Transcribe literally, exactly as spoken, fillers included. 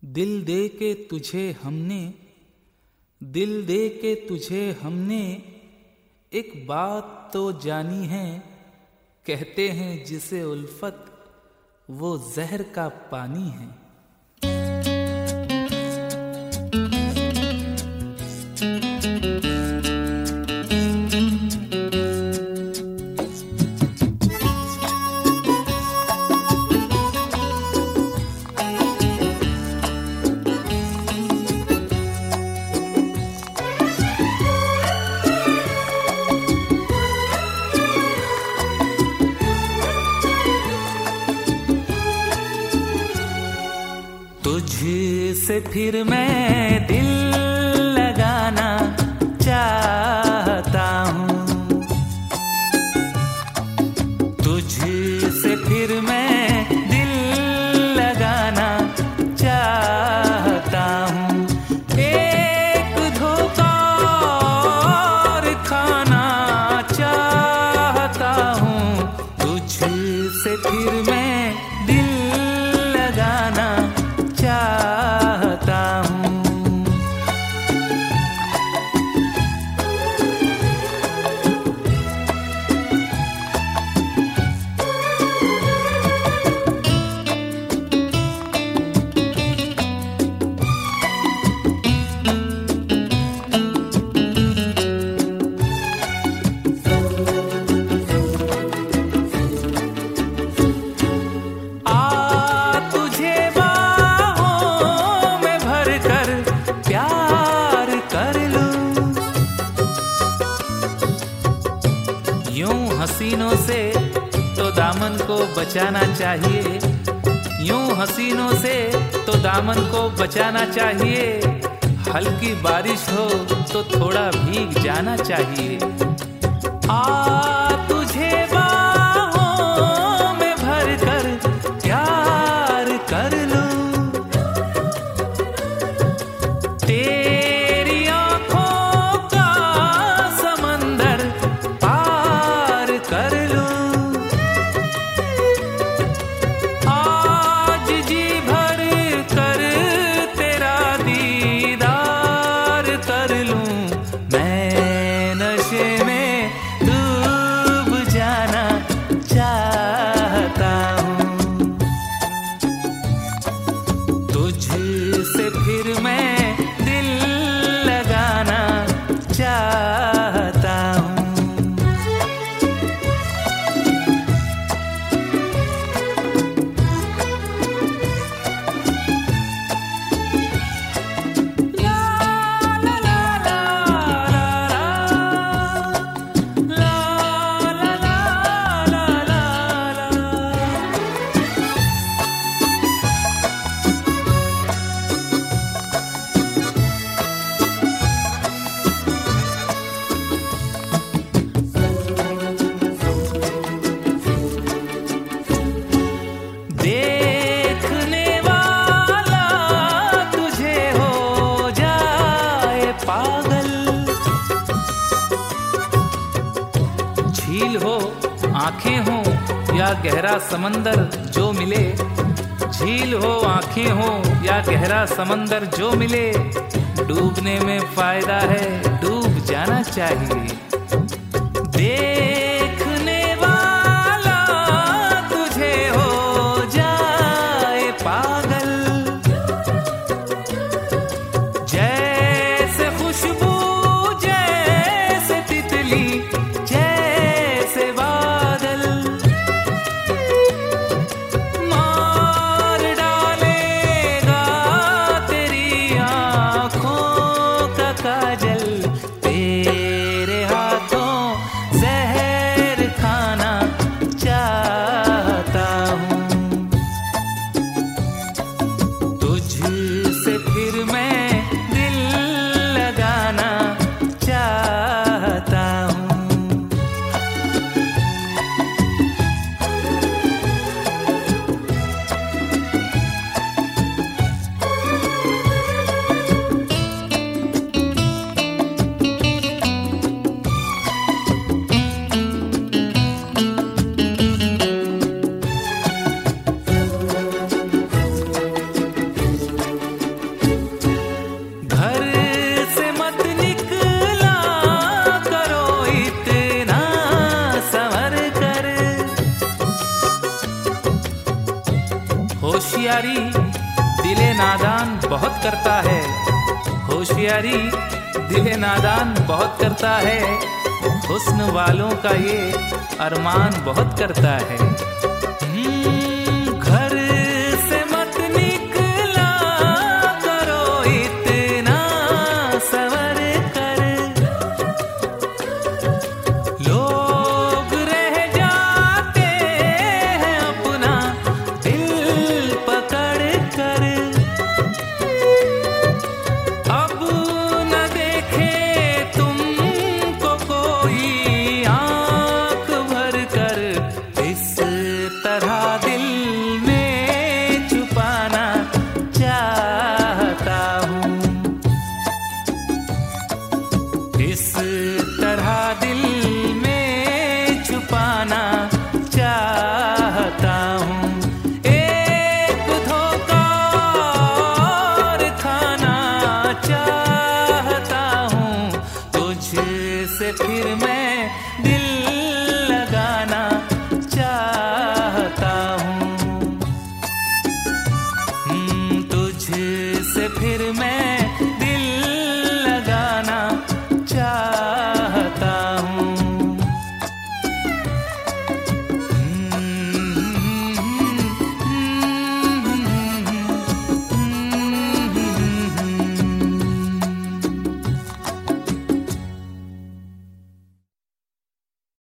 दिल दे के तुझे हमने दिल दे के तुझे हमने एक बात तो जानी है, कहते हैं जिसे उल्फत वो जहर का पानी है। तुझसे फिर मैं दिल लगाना चाहता हूँ, तुझसे फिर मैं दिल लगाना चाहता हूँ। एक धोखा और खाना चाहता हूँ, तुझसे फिर मैं दिल लगाना चाहता हूँ। हसीनों से तो दामन को बचाना चाहिए, यूं हसीनों से तो दामन को बचाना चाहिए। हल्की बारिश हो तो थोड़ा भीग जाना चाहिए। आ तुझे बाहों में भर कर प्यार कर लूं, तेरी आंखों का समंदर पार कर लूं। आज जी भर कर तेरा दीदार कर लूं, मैं नशे में डूब जाना चाहता हूँ। तुझसे फिर मैं दिल लगाना चाहता हूँ। देखने वाला तुझे हो जाए पागल, झील हो आंखें हो या गहरा समंदर जो मिले, झील हो आंखें हो या गहरा समंदर जो मिले, डूबने में फायदा है डूब जाना चाहिए। देखने वाला तुझे हो जाए पागल, जैसे खुशबू जैसे तितली जैसे बादल, मार डालेगा तेरी आँखों का काजल, तेरे हाथों जहर होशियारी दिले नादान बहुत करता है, होशियारी दिले नादान बहुत करता है, हुस्न वालों का ये अरमान बहुत करता है।